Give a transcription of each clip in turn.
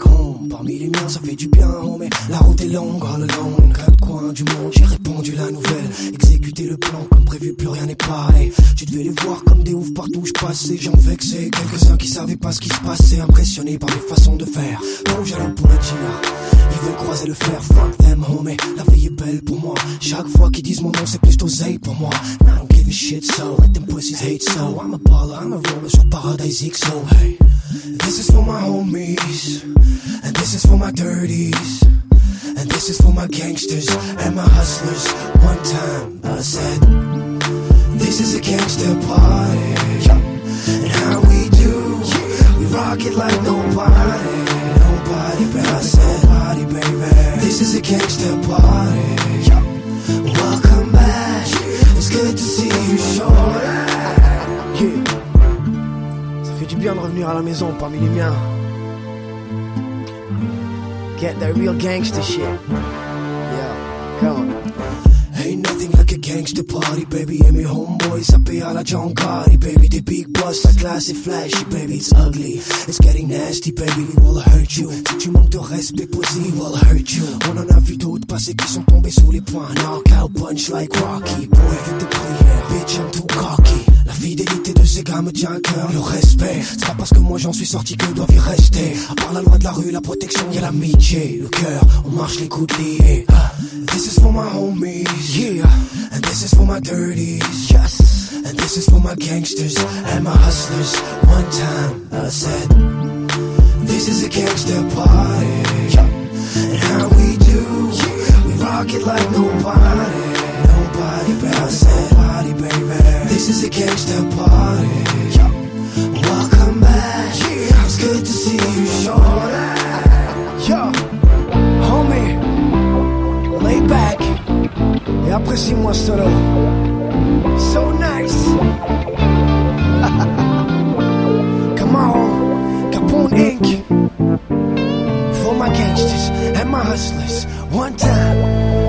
home. Parmi les miens ça fait du bien, oh, mais la route est longue, all alone. Quatre coins du monde, j'ai répondu la nouvelle. Exécuté le plan comme prévu, plus rien n'est pareil. Tu devais les voir comme des oufs partout où je passais. J'en vexais quelques-uns qui savaient pas ce qui se passait. Impressionnés par mes façons de faire, trop jaloux pour le dire. Ils veulent croiser le fer, fuck them, homie. La vie est belle pour moi. Chaque fois qu'ils disent mon nom, c'est plus d'oseille pour moi. And I don't give a shit, so let them pussies hate, so I'm a baller, I'm a roller sur Paradise X, so hey. This is for my homies, and this is for my dirties, and this is for my gangsters and my hustlers. One time I said, this is a gangster party, and how we do, we rock it like nobody. Nobody, but I said, party, baby. This is a gangster party. Welcome back. It's good to see you, shorty. Yeah. Ça fait du bien de revenir à la maison parmi les miens. Get that real gangster shit. Yeah, come on. Ain't nothing like a gangster party, baby. Et mes homeboys, ça paye à la John Gotti, baby. Des big boss, la classe est flashy, baby. It's ugly, it's getting nasty, baby. We will hurt you. Si tu manques de respect, pussy, we will hurt you. On en a vu d'autres passer qui sont tombés sous les poings. Knockout punch like Rocky. Boy, vite de prière, bitch, I'm too cocky. La fidélité de ces gars me tient à cœur. Le respect, c'est pas parce que moi j'en suis sorti que doivent y rester. À part la loi de la rue, la protection, y'a l'amitié. Le cœur, on marche les coudes liés. This is for my homies, yeah. And this is for my dirties, yes. And this is for my gangsters and my hustlers. One time I said, this is a gangster party, and how we do, we rock it like nobody. Nobody, but I said, party, baby. This is a gangster party. Welcome back. It's good to see you, shorty. Yo, homie, lay back et apprécie-moi solo. So nice. Come on, Capone Inc. For my gangsters and my hustlers. One time.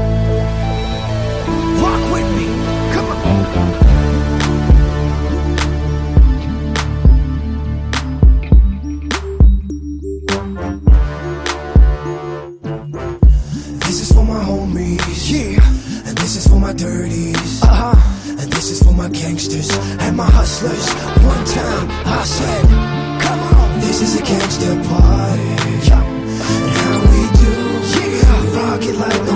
Rock with me. Come on. This is for my homies, yeah. And this is for my dirties, and this is for my gangsters and my hustlers. One time I said, come on. This is a gangster party, and how we do, yeah. We rock it like